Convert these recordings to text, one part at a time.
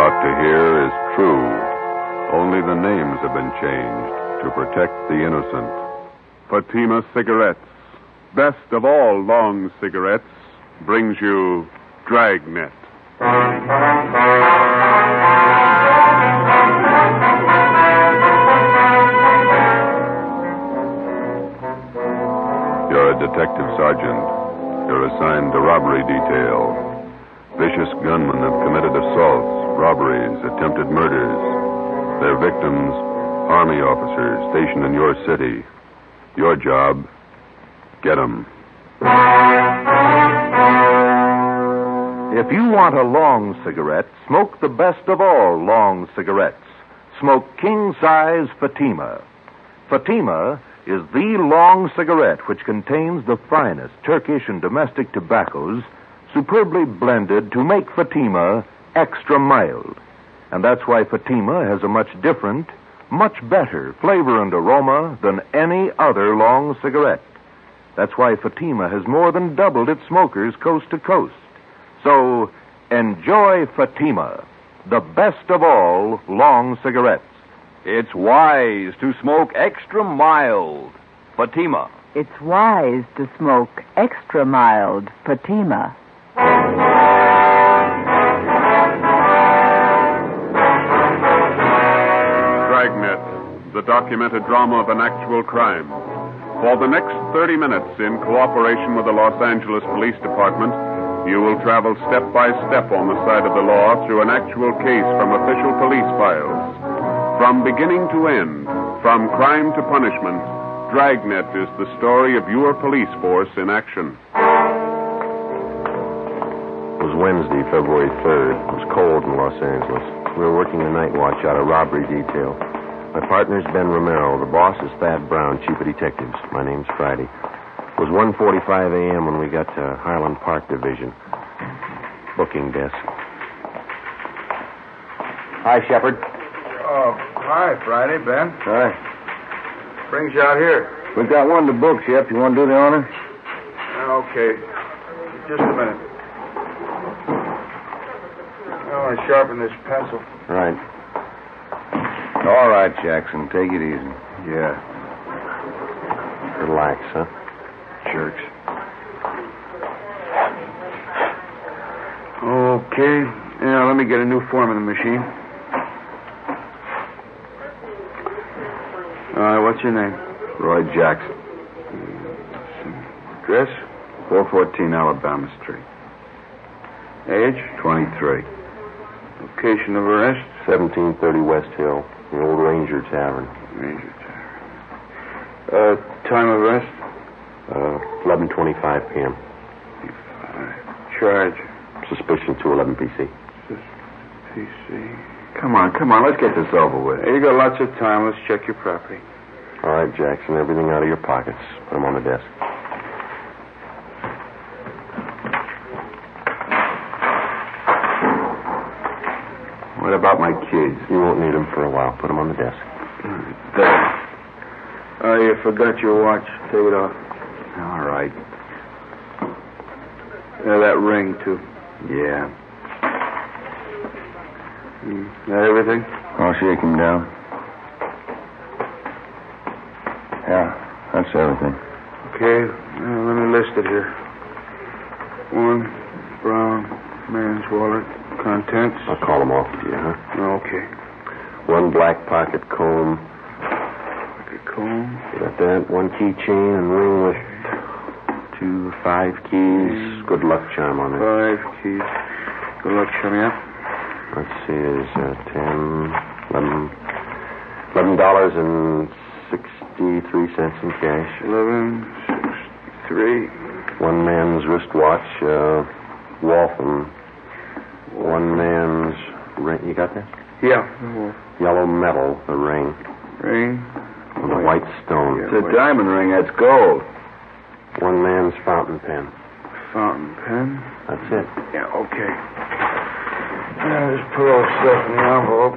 about to hear is true. Only the names have been changed to protect the innocent. Fatima Cigarettes, best of all long cigarettes, brings you Dragnet. You're a detective sergeant. You're assigned to robbery detail. Vicious gunmen have committed assaults, robberies, attempted murders. Their victims, Army officers stationed in your city. Your job, get them. If you want a long cigarette, smoke the best of all long cigarettes. Smoke king-size Fatima. Fatima is the long cigarette which contains the finest Turkish and domestic tobaccos superbly blended to make Fatima extra mild. And that's why Fatima has a much different, much better flavor and aroma than any other long cigarette. That's why Fatima has more than doubled its smokers coast to coast. So, enjoy Fatima, the best of all long cigarettes. It's wise to smoke extra mild. Fatima. It's wise to smoke extra mild Fatima. Dragnet, the documented drama of an actual crime. For the next 30 minutes, in cooperation with the Los Angeles Police Department, you will travel step by step on the side of the law through an actual case from official police files. From beginning to end, from crime to punishment, Dragnet is the story of your police force in action. It was Wednesday, February 3rd. It was cold in Los Angeles. We were working the night watch out of robbery detail. My partner's Ben Romero. The boss is Thad Brown, chief of detectives. My name's Friday. It was 1:45 a.m. when we got to Highland Park Division. Booking desk. Hi, Shepard. Hi, Friday, Ben. Hi. Brings you out here. We've got one to book, Shep. You want to do the honor? Okay. Just a minute. I want to sharpen this pencil. Right. All right, Jackson. Take it easy. Yeah. Relax, huh? Jerks. Okay. Now, let me get a new form in the machine. What's your name? Roy Jackson. Address? 414 Alabama Street. Age? 23. Location of arrest? 1730 West Hill, the old Ranger Tavern. Ranger Tavern. Time of arrest? 11:25 p.m. Charge? Suspicion 211 PC. PC. Come on. Let's get this over with. Hey, you got lots of time. Let's check your property. All right, Jackson, everything out of your pockets. Put them on the desk. What about my kids? You won't need them for a while. Put them on the desk. There. Oh, you forgot your watch. Take it off. All right. That ring, too. Yeah. That everything? I'll shake him down. Yeah, that's everything. Okay, let me list it here. 1 brown man's wallet. Contents? I'll call them off to you, huh? Okay. 1 black pocket comb. Pocket comb. You got that? 1 keychain and ring with 2 5 keys. Good luck charm on it. 5 keys. Good luck charm, yeah. Let's see, there's $11.63 in cash. 11.63. 1 man's wristwatch, Waltham. 1 man's ring. You got that? Yeah. Yellow metal, the ring. Ring. And a white stone. It's a diamond ring. That's gold. 1 man's fountain pen. Fountain pen. That's it. Yeah, okay. Now, just put all the stuff in the envelope.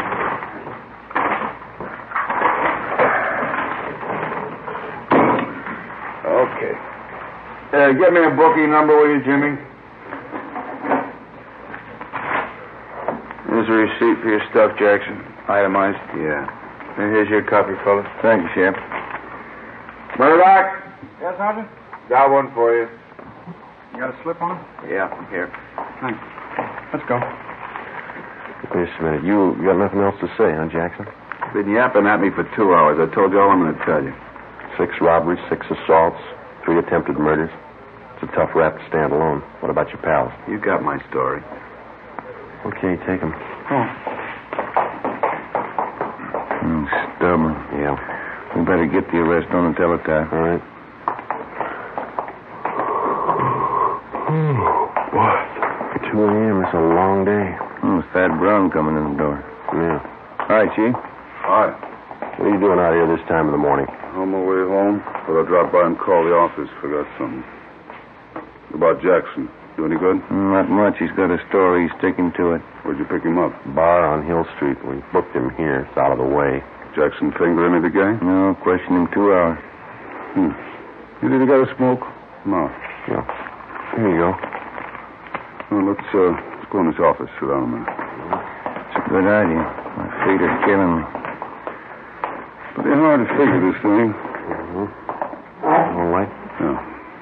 Okay. Get me a booking number, will you, Jimmy? This a receipt for your stuff, Jackson. Itemized. Yeah. And here's your copy, fellas. Thank you, Sheriff. Murdoch, Yes, Sergeant? got one for you. You got a slip on? Yeah, here. Thanks. Let's go. Wait just a minute. You got nothing else to say, huh, Jackson? Been yapping at me for 2 hours. I told you all I'm going to tell you. 6 robberies, 6 assaults, 3 attempted murders. It's a tough rap to stand alone. What about your pals? You got my story. Okay, take them. Stubborn. Yeah. We better get the arrest on the teletype. All right. What? 2 a.m. It's a long day. Fat Brown coming in the door. Yeah. All right, Chief. Hi. What are you doing out here this time of the morning? On my way home, but I dropped by and called the office. Forgot something. About Jackson. Do any good? Not much. He's got a story. He's sticking to it. Where'd you pick him up? Bar on Hill Street. We booked him here. It's out of the way. Jackson finger any of the gang? No, questioned him 2 hours. You didn't got a smoke? No. Yeah. Here you go. Well, let's go in this office. Sit down a minute. It's a good idea. My feet are killing me. Pretty hard to figure this thing. All right. Yeah.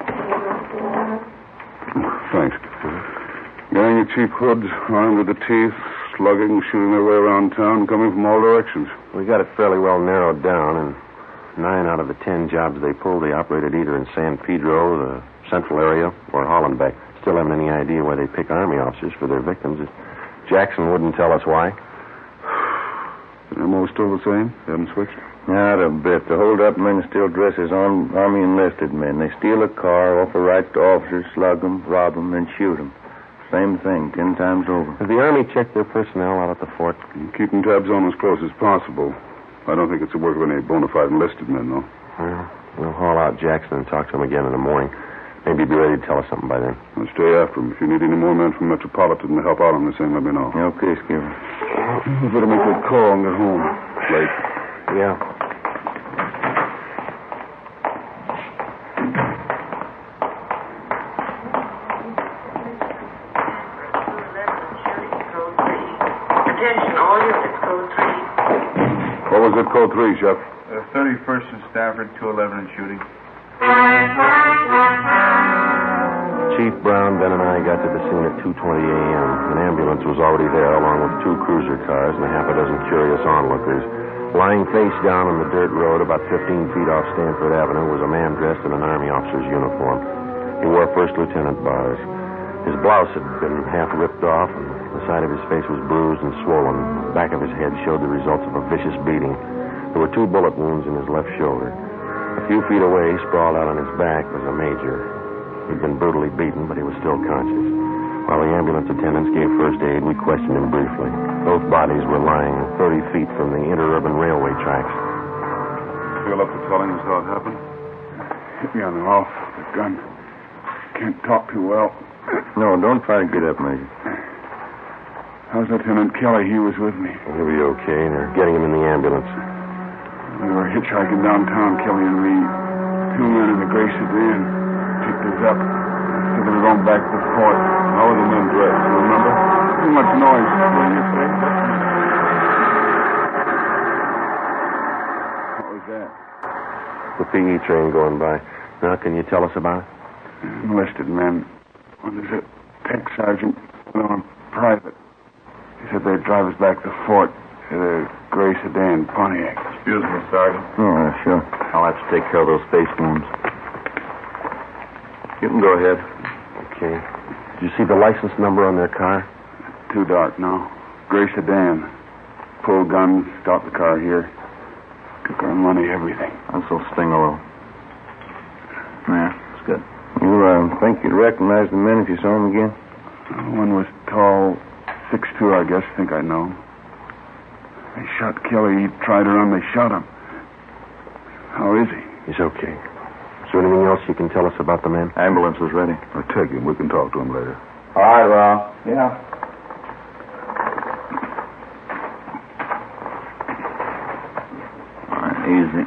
Thanks. Gang of cheap hoods, armed with the teeth, slugging, shooting their way around town, coming from all directions. We got it fairly well narrowed down, and 9 out of the 10 jobs they pulled, they operated either in San Pedro, the central area, or Hollenbeck. Still haven't any idea why they pick Army officers for their victims. Jackson wouldn't tell us why. They're most still the same? They haven't switched? Not a bit. The hold-up men still dress as Army enlisted men. They steal a car, offer rights to officers, slug them, rob them, and shoot them. Same thing, 10 times over. Has the Army checked their personnel out at the fort? Keeping tabs on as close as possible. I don't think it's the work of any bona fide enlisted men, though. Well, we'll haul out Jackson and talk to him again in the morning. Maybe he'll be ready to tell us something by then. I'll stay after him. If you need any more men from Metropolitan to help out on this thing, let me know. Okay, Skipper. You better make that call and get home. Late. Yeah. Attention, all units, code 3. What was it, code 3, Chef? 31st and Stafford, 211 and shooting. Chief Brown, Ben, and I got to the scene at 2:20 a.m. An ambulance was already there, along with 2 cruiser cars and a half a dozen curious onlookers. Lying face down on the dirt road about 15 feet off Stanford Avenue was a man dressed in an Army officer's uniform. He wore first lieutenant bars. His blouse had been half ripped off, and the side of his face was bruised and swollen. The back of his head showed the results of a vicious beating. There were 2 bullet wounds in his left shoulder. A few feet away, sprawled out on his back, was a major. He'd been brutally beaten, but he was still conscious. While the ambulance attendants gave first aid, we questioned him briefly. Both bodies were lying 30 feet from the interurban railway tracks. Feel up to telling us how it happened? Hit me on the off. The gun. Can't talk too well. No, don't try to get up, Major. How's Lieutenant Kelly? He was with me. He'll be okay. They're getting him in the ambulance. We were hitchhiking downtown, Kelly and me. 2 men in the gray sedan picked us up. Said they were going back to the fort. How were the men dressed? You remember? Too much noise. What was that? The PE train going by. Now, can you tell us about it? Enlisted men. Well, there's a tech sergeant on private. He said they'd drive us back to the fort in a gray sedan Pontiac. Excuse me, Sergeant. Oh, sure. I'll have to take care of those face wounds. You can go ahead. Okay. Did you see the license number on their car? Too dark now. Gray sedan. Pulled gun, stopped the car here. Took our money, everything. This'll sting a little. Yeah, it's good. You think you'd recognize the men if you saw them again? One was tall, 6'2", I guess. Think I know. They shot Kelly. He tried to run. They shot him. How is he? He's okay. Is there anything else you can tell us about the men? Ambulance is ready. I'll take him. We can talk to him later. All right, Ron. Yeah. All right, easy.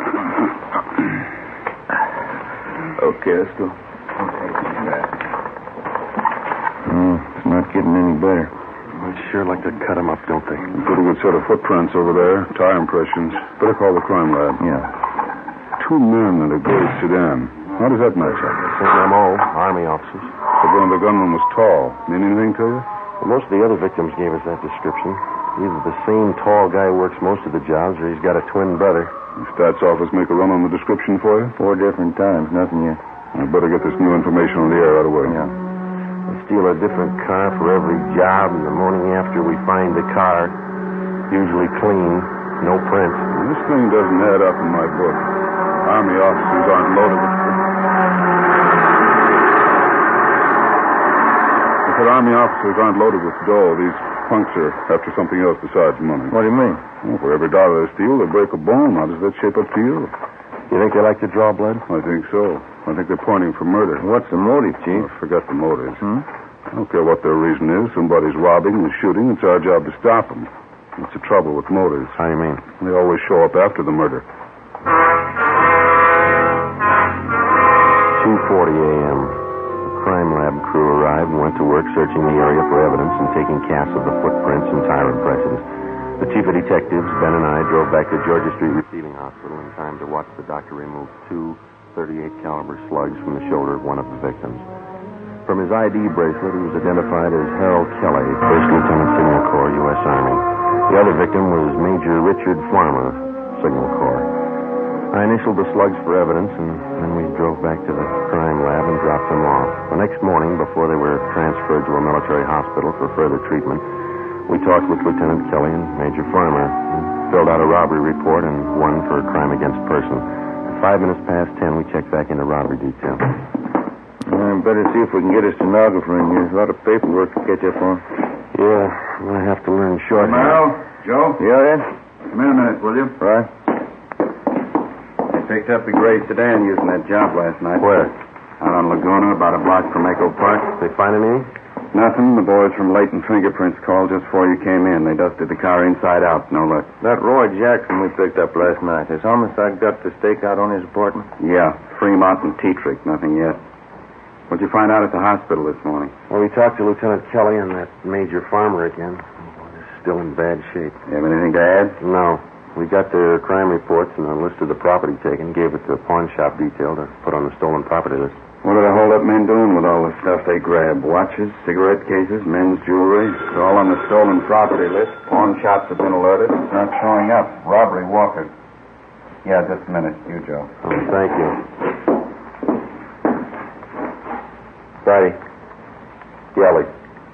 Okay, let's go. It's not getting any better. It sure like to cut him up, don't they? A pretty good set of footprints over there. Tire impressions. Better call the crime lab. Yeah. 2 men in a gray sedan. How does that match up? Same M.O., Army officers. The gunman was tall. Mean anything to you? Well, most of the other victims gave us that description. Either the same tall guy works most of the jobs, or he's got a twin brother. The stats office make a run on the description for you? 4 different times. Nothing yet. I'd better get this new information on the air right away. Yeah. We steal a different car for every job, and the morning after we find the car, usually clean, no print. Well, this thing doesn't add up in my book. Army officers aren't loaded with... I said Army officers aren't loaded with dough. These punks are after something else besides money. What do you mean? Well, for every dollar they steal, they break a bone. How does that shape up to you? You think they like to draw blood? I think so. I think they're pointing for murder. What's the motive, Chief? Oh, forget the motives. I don't care what their reason is. Somebody's robbing and shooting. It's our job to stop them. That's the trouble with motives. How do you mean? They always show up after the murder. 2:40 a.m. The crime lab crew arrived and went to work searching the area for evidence and taking casts of the footprints and tire impressions. The chief of detectives, Ben, and I drove back to Georgia Street Receiving Hospital in time to watch the doctor remove 2 .38 caliber slugs from the shoulder of one of the victims. From his ID bracelet, he was identified as Harold Kelly, 1st Lieutenant Signal Corps, U.S. Army. The other victim was Major Richard Farmer, Signal Corps. I initialed the slugs for evidence, and then we drove back to the crime lab and dropped them off. The next morning, before they were transferred to a military hospital for further treatment, we talked with Lieutenant Kelly and Major Farmer and filled out a robbery report and one for crime against person. At 5 minutes past 10, we checked back into robbery detail. Better see if we can get a stenographer in here. There's a lot of paperwork to catch up on. Yeah, I'm going to have to learn short. Mel, Joe? Yeah, Ed? Come in a minute, will you? Right. They picked up a gray sedan using that job last night. Where? Out on Laguna, about a block from Echo Park. They find anything? Nothing. The boys from Leighton Fingerprints called just before you came in. They dusted the car inside out. No luck. That Roy Jackson we picked up last night. Has homicide got the stakeout on his apartment? Yeah, Fremont and Tetrick. Nothing yet. What'd you find out at the hospital this morning? Well, we talked to Lieutenant Kelly and that Major Farmer again. They're still in bad shape. You have anything to add? No. We got their crime reports and a list of the property taken, gave it to the pawn shop detail to put on the stolen property list. What are the hold-up men doing with all the stuff they grabbed? Watches, cigarette cases, men's jewelry? It's all on the stolen property list. Pawn shops have been alerted. It's not showing up. Robbery, Walker. Yeah, just a minute. You, Joe. Oh, thank you. Friday. Kelly.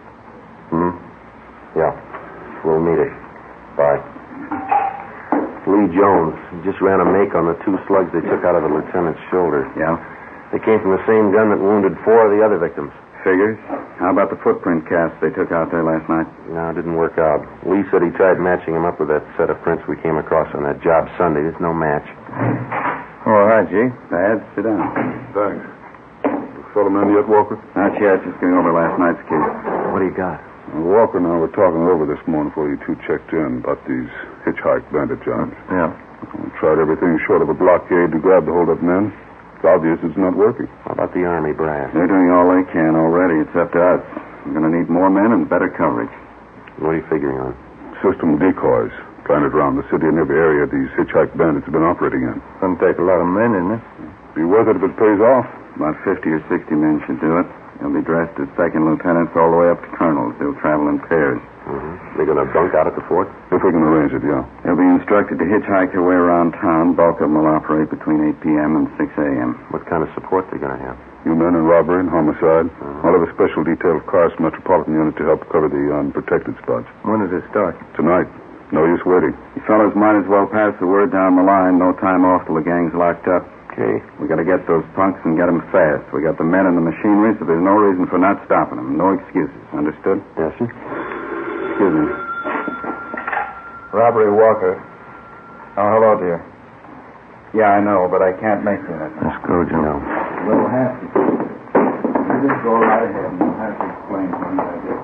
Yeah. We'll meet it. Bye. Lee Jones. He just ran a make on the 2 slugs they took out of the lieutenant's shoulder. Yeah? They came from the same gun that wounded 4 of the other victims. Figures. How about the footprint casts they took out there last night? No, it didn't work out. Lee said he tried matching them up with that set of prints we came across on that job Sunday. There's no match. All right, G. Bad. Sit down. Thanks. Fellow man yet, Walker? Not yet. Just going over last night's case. What do you got? Walker and I were talking over this morning before you 2 checked in about these hitchhike bandit jobs. Yeah. We tried everything short of a blockade to grab the hold-up men. It's obvious it's not working. How about the Army brass? They're doing all they can already. It's up to us. We're going to need more men and better coverage. What are you figuring on? System decoys planted around the city and every area these hitchhike bandits have been operating in. Doesn't take a lot of men, isn't it? Be worth it if it pays off. About 50 or 60 men should do it. They'll be dressed as second lieutenants all the way up to colonels. They'll travel in pairs. They're going to bunk out at the fort? If we can arrange it, yeah. They'll be instructed to hitchhike their way around town. Bulk of them will operate between 8 p.m. and 6 a.m. What kind of support they going to have? You men in robbery and homicide. I'll have a special detail of cars from Metropolitan Unit to help cover the unprotected spots. When does it start? Tonight. No use waiting. You fellows might as well pass the word down the line. No time off till the gang's locked up. Okay. We got to get those punks and get them fast. We got the men and the machinery, so there's no reason for not stopping them. No excuses. Understood? Yes, sir. Excuse me. Robbery, Walker. Oh, hello, dear. Yeah, I know, but I can't make you that. Let's go, Joe. No. We'll have to. You just go right ahead and we'll have to explain things, I guess.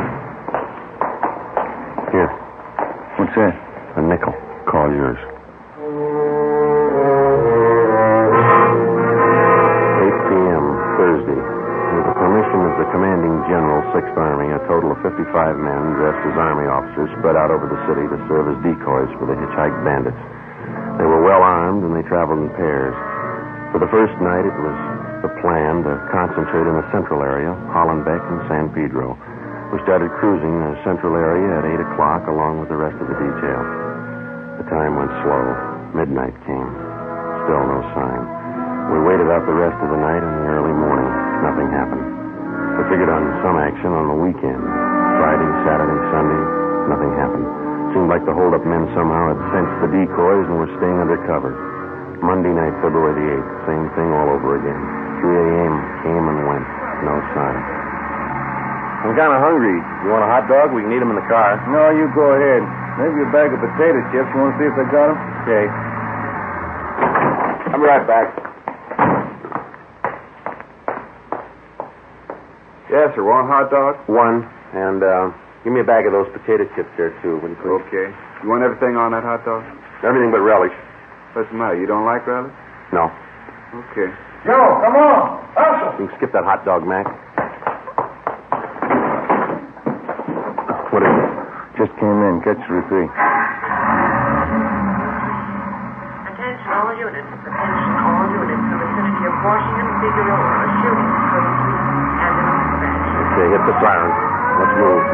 Here. What's that? A nickel. Call yours. 8 p.m. Thursday. With the permission of the the commanding general, 6th Army, a total of 55 men dressed as Army officers spread out over the city to serve as decoys for the hitchhiked bandits. They were well armed, and they traveled in pairs. For the first night, it was the plan to concentrate in the central area, Hollenbeck and San Pedro. We started cruising the central area at 8 o'clock along with the rest of the detail. The time went slow. Midnight came. Still no sign. We waited out the rest of the night and the early morning. Nothing happened. We figured on some action on the weekend. Friday, Saturday, Sunday, nothing happened. Seemed like the hold-up men somehow had sensed the decoys and were staying under cover. Monday night, February the 8th, same thing all over again. 3 a.m. came and went. No sign. I'm kind of hungry. You want a hot dog? We can eat them in the car. No, you go ahead. Maybe a bag of potato chips. You want to see if they got them? Okay. I'll be right back. Yes, sir. Want a hot dog? One. And give me a bag of those potato chips there, too, will you please? Okay. You want everything on that hot dog? Everything but relish. What's the matter? You don't like relish? No. Okay. Joe, come on. Hustle. You can skip that hot dog, Mac. What is it? Just came in. Catch the repeat. Attention all units. Attention all units. The vicinity of Washington, Figueroa. A shooting between police and an dispatch. Okay, hit the siren. Let's move.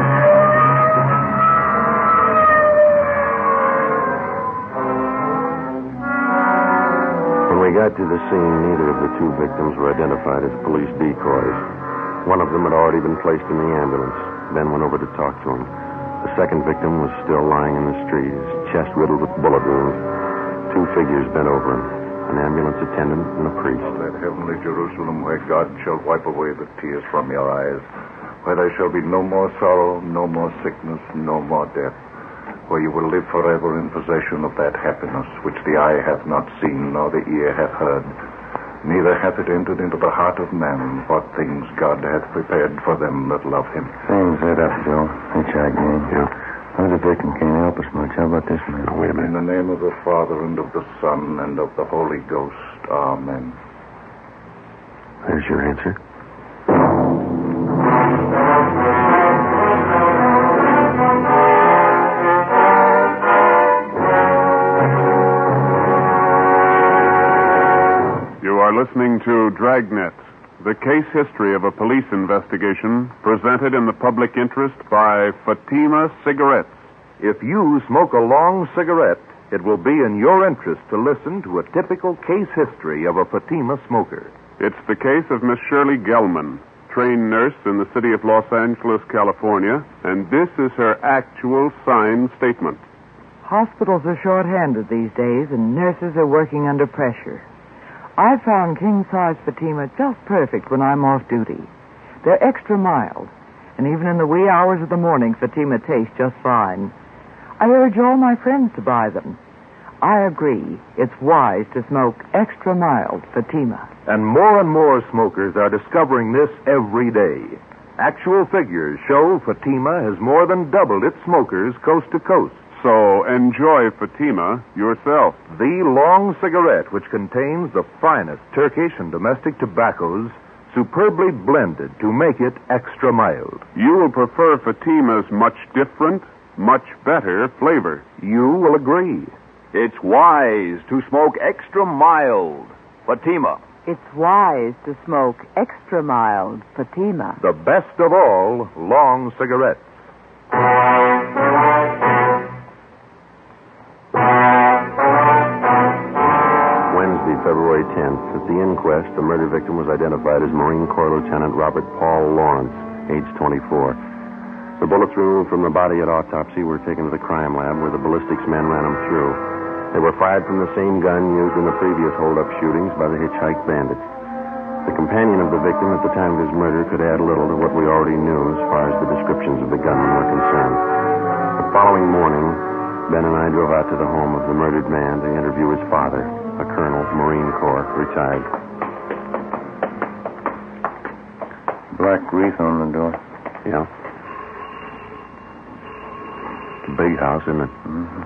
When we got to the scene, neither of the two victims were identified as police decoys. One of them had already been placed in the ambulance. Ben went over to talk to him. The second victim was still lying in the street, his chest riddled with bullet wounds. Two figures bent over him, an ambulance attendant and a priest. That heavenly Jerusalem where God shall wipe away the tears from your eyes, where there shall be no more sorrow, no more sickness, no more death, where you will live forever in possession of that happiness which the eye hath not seen nor the ear hath heard, neither hath it entered into the heart of man what things God hath prepared for them that love him. Same set up, Joe. Hitchhike game. Yeah. The victim can't help us much. How about this man? Now, wait a minute. In the name of the Father, and of the Son, and of the Holy Ghost. Amen. There's your answer. You are listening to Dragnet, the case history of a police investigation presented in the public interest by Fatima Cigarettes. If you smoke a long cigarette, it will be in your interest to listen to a typical case history of a Fatima smoker. It's the case of Miss Shirley Gelman, trained nurse in the city of Los Angeles, California, and this is her actual signed statement. Hospitals are short-handed these days, and nurses are working under pressure. I found king-size Fatima just perfect when I'm off duty. They're extra mild, and even in the wee hours of the morning, Fatima tastes just fine. I urge all my friends to buy them. I agree, it's wise to smoke extra mild Fatima. And more smokers are discovering this every day. Actual figures show Fatima has more than doubled its smokers coast to coast. So enjoy Fatima yourself. The long cigarette, which contains the finest Turkish and domestic tobaccos, superbly blended to make it extra mild. You will prefer Fatima's much different, much better flavor. You will agree. It's wise to smoke extra mild Fatima. It's wise to smoke extra mild Fatima. The best of all long cigarettes. Wednesday, February 10th, at the inquest, the murder victim was identified as Marine Corps Lieutenant Robert Paul Lawrence, age 24. The bullets removed from the body at autopsy were taken to the crime lab where the ballistics men ran them through. They were fired from the same gun used in the previous hold-up shootings by the hitchhike bandits. The companion of the victim at the time of his murder could add little to what we already knew as far as the descriptions of the gunmen were concerned. The following morning, Ben and I drove out to the home of the murdered man to interview his father, a colonel, Marine Corps, retired. Black wreath on the door. Yeah. It's a big house, isn't it? Mm-hmm.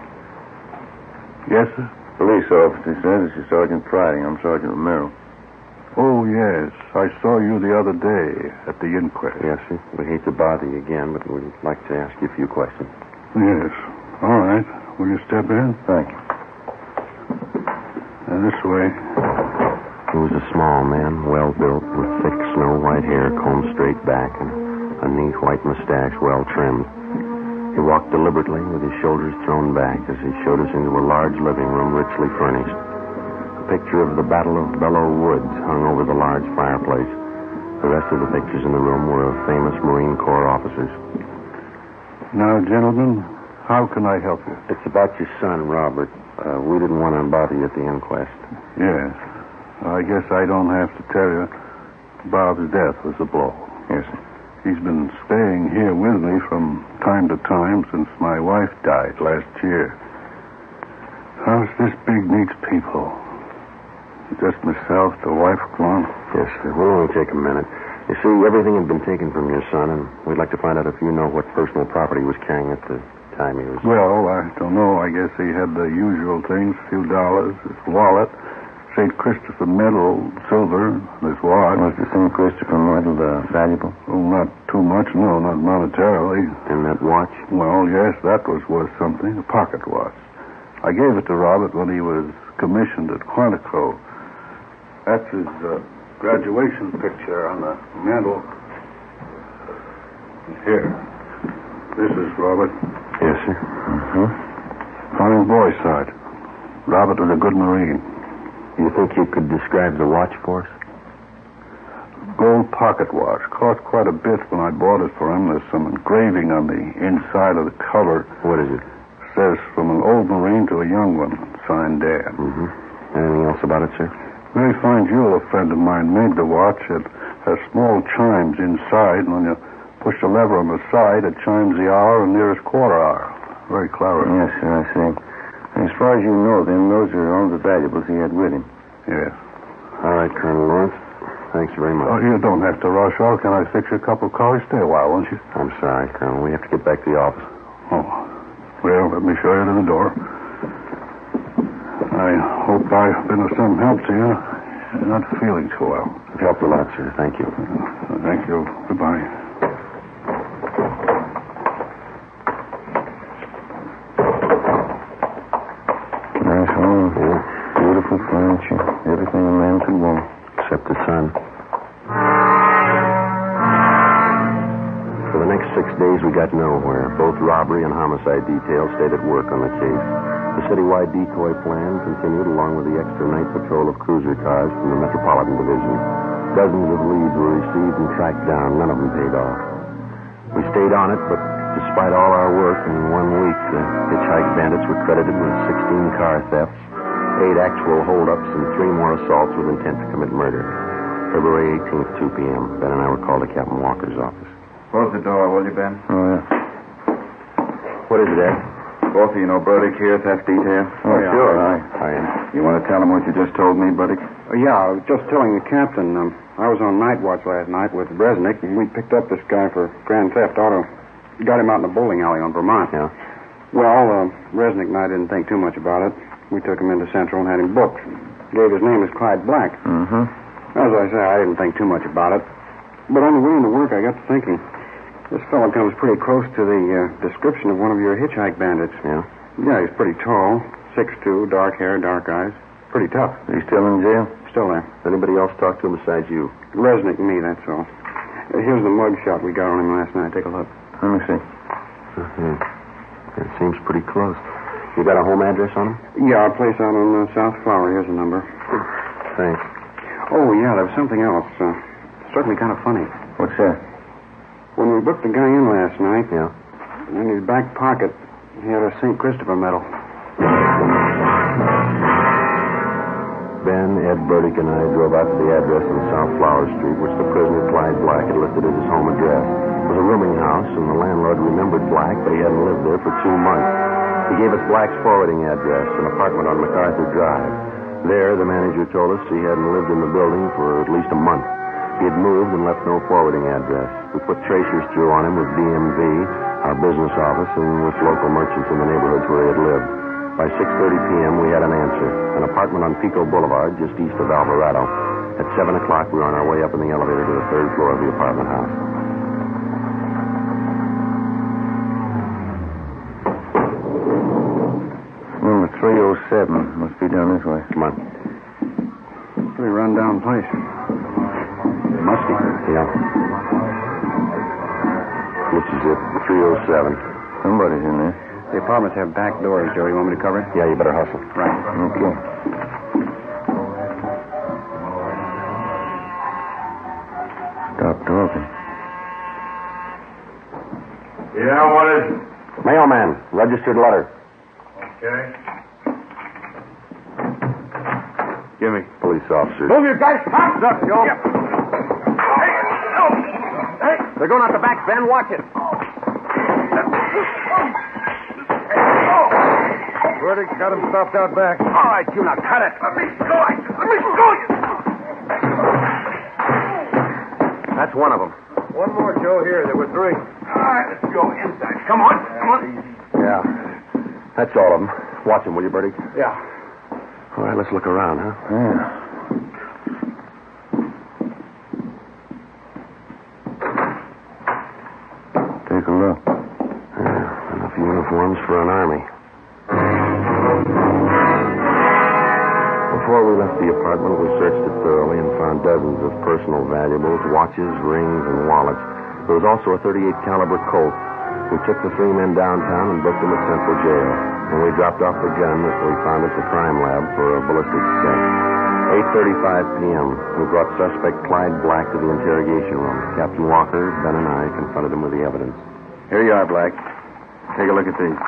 Yes, sir. Police officer says it's Sergeant Friday. I'm Sergeant Romero. Oh, yes. I saw you the other day at the inquest. Yes, sir. We hate to bother you again, but we'd like to ask you a few questions. Yes. All right. Will you step in? Thank you. This way. He was a small man, well-built, with thick snow-white hair combed straight back and a neat white mustache well-trimmed. He walked deliberately with his shoulders thrown back as he showed us into a large living room richly furnished. A picture of the Battle of Belleau Woods hung over the large fireplace. The rest of the pictures in the room were of famous Marine Corps officers. Now, gentlemen, how can I help you? It's about your son, Robert. We didn't want to bother you at the inquest. Yes. I guess I don't have to tell you. Bob's death was a blow. Yes, sir. He's been staying here with me from time to time since my wife died last year. House this big needs people. Just myself, the wife gone. Yes, sir. We'll only take a minute. You see, everything had been taken from your son, and we'd like to find out if you know what personal property he was carrying at the time he was... Well, I don't know. I guess he had the usual things, a few dollars, his wallet, St. Christopher medal, silver, his watch. Was the St. Christopher medal valuable? Oh, not too much, no, not monetarily. And that watch? Well, yes, that was worth something, a pocket watch. I gave it to Robert when he was commissioned at Quantico. That's his graduation picture on the mantel. Here. This is Robert. Yes, sir. Fine boy, Sergeant. Robert was a good Marine. You think you could describe the watch for us? Gold pocket watch. Cost quite a bit when I bought it for him. There's some engraving on the inside of the cover. What is it? Says, from an old Marine to a young one. Signed Dan. Anything else about it, sir? Very fine jewel. A friend of mine made the watch. It has small chimes inside, and when you push the lever on the side, it chimes the hour and nearest quarter hour. Very clever. Yes, sir, I see. As far as you know, then, those are all the valuables he had with him. Yes. All right, Colonel Lawrence. Thanks very much. Oh, you don't have to rush off. Can I fix you a cup of coffee? Stay a while, won't you? I'm sorry, Colonel. We have to get back to the office. Oh. Well, let me show you to the door. I hope I've been of some help to you. You're not feeling too well. You've helped a lot, sir. Thank you. Thank you. Goodbye. Nice home. Yeah. Beautiful furniture. Everything a man could want. Except the sun. For the next 6 days, we got nowhere. Both robbery and homicide details stayed at work on the case. The citywide decoy plan continued along with the extra night patrol of cruiser cars from the Metropolitan Division. Dozens of leads were received and tracked down. None of them paid off. We stayed on it, but despite all our work, in 1 week, the hitchhike bandits were credited with 16 car thefts, 8 actual holdups, and 3 more assaults with intent to commit murder. February 18th, 2 p.m. Ben and I were called to Captain Walker's office. Close the door, will you, Ben? Oh, yeah. What is it, Ed? Both of you know Burdick here, theft detail? Oh, yeah. Sure. I am. You want to tell him what you just told me, Burdick? Yeah, I was just telling the captain. I was on night watch last night with Resnick, and we picked up this guy for grand theft auto. Got him out in the bowling alley on Vermont. Yeah? Well, Resnick and I didn't think too much about it. We took him into Central and had him booked. Gave his name as Clyde Black. As I say, I didn't think too much about it. But on the way into work, I got to thinking, this fellow comes pretty close to the description of one of your hitchhike bandits. Yeah? Yeah, he's pretty tall, 6'2", dark hair, dark eyes. Pretty tough. Is he still in jail? Still there. Anybody else talk to him besides you? Resnick and me, that's all. Here's the mug shot we got on him last night. Take a look. Let me see. It seems pretty close. You got a home address on him? Yeah, our place out on South Flower. Here's the number. Thanks. Oh, yeah, there was something else. Struck me kind of funny. What's that? When we booked the guy in last night, Yeah? in his back pocket, he had a St. Christopher medal. Ben, Ed Burdick, and I drove out to the address on South Flower Street, which the prisoner, Clyde Black, had listed as his home address. It was a rooming house, and the landlord remembered Black, but he hadn't lived there for 2 months. He gave us Black's forwarding address, an apartment on MacArthur Drive. There, the manager told us he hadn't lived in the building for at least a month. He had moved and left no forwarding address. We put tracers through on him with DMV, our business office, and with local merchants in the neighborhoods where he had lived. By 6:30 p.m., we had an answer. An apartment on Pico Boulevard, just east of Alvarado. At 7 o'clock, we were on our way up in the elevator to the third floor of the apartment house. Number 307. Must be down this way. Come on. Pretty run-down place. Musty. Yeah. Which is it? 307. Somebody's in there. The apartments have back doors, Joe. You want me to cover it? Yeah, you better hustle. Right. Okay. Stop talking. Yeah, what is it? Mailman, registered letter. Okay. Give me. Police officers. Move you guys. Hands up, Joe. Hey, they're going out the back, Ben. Watch it. Verdict got him stopped out back. All right, you now cut it. let me go. Let me go. That's one of them. One more, Joe, here. There were three. All right, let's go inside. Come on. Yeah. That's all of them. Watch them, will you, Bertie? Yeah. All right, let's look around, huh? Yeah. Take a look. Yeah, enough uniforms for an army. Before we left the apartment, we searched it thoroughly and found dozens of personal valuables, watches, rings, and wallets. There was also a .38 caliber Colt. We took the three men downtown and booked them at Central Jail. And we dropped off the gun that we found at the crime lab for a ballistics test. 8:35 p.m. We brought suspect Clyde Black to the interrogation room. Captain Walker, Ben, and I confronted him with the evidence. Here you are, Black. Take a look at these.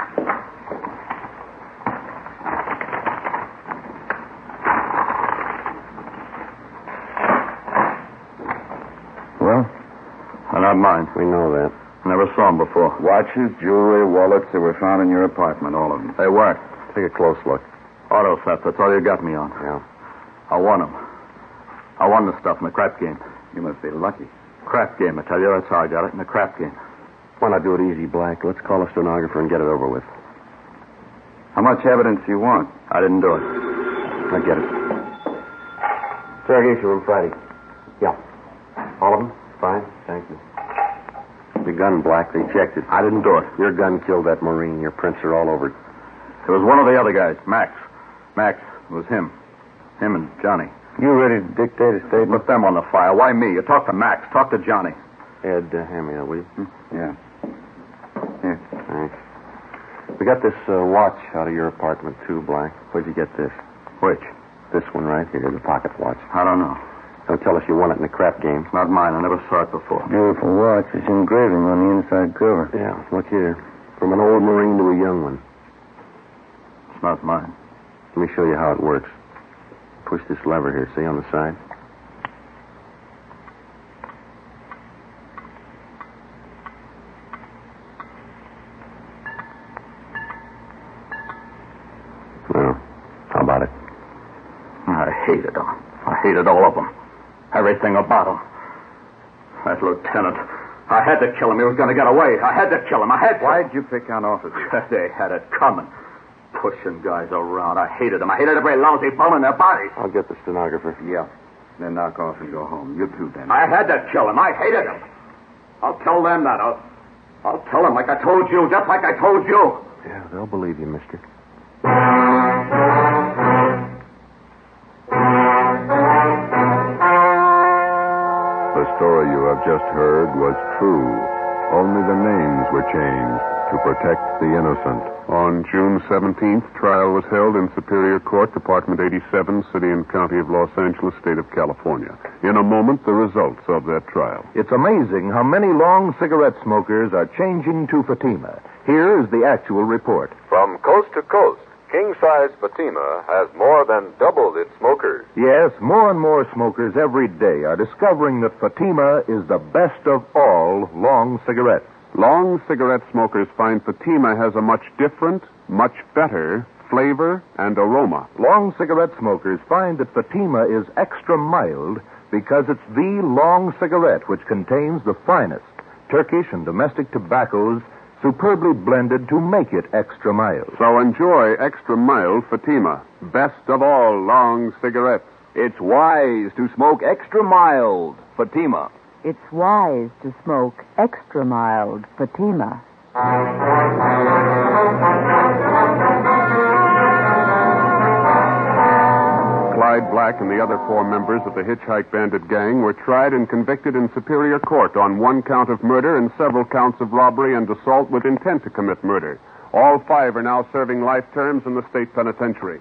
Well? They're not mine. We know that. Never saw them before. Watches, jewelry, wallets, they were found in your apartment, all of them. They weren't. Take a close look. Auto theft, that's all you got me on. Yeah. I won them. I won the stuff in the crap game. You must be lucky. Crap game, I tell you. That's how I got it, in the crap game. Why not do it easy, Black? Let's call a stenographer and get it over with. How much evidence do you want? I didn't do it. I get it. Interrogation room Friday. Yeah. All of them? Fine. Thank you. Your gun, Black. They checked it. I didn't do it. Your gun killed that Marine. Your prints are all over it. It was one of the other guys, Max. Max. It was him. Him and Johnny. You ready to dictate a statement? Put them on the file. Why me? You talk to Max. Talk to Johnny. Ed, hand me that, will you? Yeah. Here. Thanks. We got this watch out of your apartment, too, Black. Where'd you get this? Which? This one right here, the pocket watch. I don't know. Don't tell us you won it in the crap game. It's not mine. I never saw it before. Beautiful watch. It's engraving on the inside cover. Yeah, look here. From an old Marine to a young one. It's not mine. Let me show you how it works. Push this lever here, see, on the side? Well, how about it? I hated them. I hated all of them. Everything about him. That lieutenant. I had to kill him. He was going to get away. I had to kill him. I had to. Why'd you pick on officers? They had it coming. Pushing guys around. I hated them. I hated every lousy bum in their bodies. I'll get the stenographer. Yeah. Then knock off and go home. You too, then. I had to kill him. I hated him. I'll tell them that. I'll tell them like I told you, just like I told you. Yeah, they'll believe you, mister. The story you have just heard was true. Only the names were changed to protect the innocent. On June 17th, trial was held in Superior Court, Department 87, City and County of Los Angeles, State of California. In a moment, the results of that trial. It's amazing how many long cigarette smokers are changing to Fatima. Here is the actual report. From coast to coast, king-size Fatima has more than doubled its smokers. Yes, more and more smokers every day are discovering that Fatima is the best of all long cigarettes. Long cigarette smokers find Fatima has a much different, much better flavor and aroma. Long cigarette smokers find that Fatima is extra mild because it's the long cigarette which contains the finest Turkish and domestic tobaccos superbly blended to make it extra mild. So enjoy extra mild Fatima, best of all long cigarettes. It's wise to smoke extra mild Fatima. It's wise to smoke extra mild Fatima. Clyde Black and the other 4 members of the Hitchhike Bandit gang were tried and convicted in Superior Court on 1 count of murder and several counts of robbery and assault with intent to commit murder. All 5 are now serving life terms in the state penitentiary.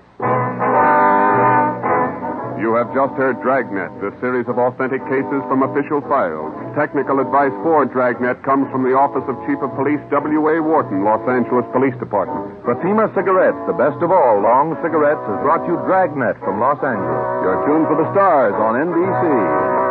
You have just heard Dragnet, a series of authentic cases from official files. Technical advice for Dragnet comes from the Office of Chief of Police W.A. Wharton, Los Angeles Police Department. Fatima Cigarettes, the best of all long cigarettes, has brought you Dragnet from Los Angeles. You're tuned for the stars on NBC.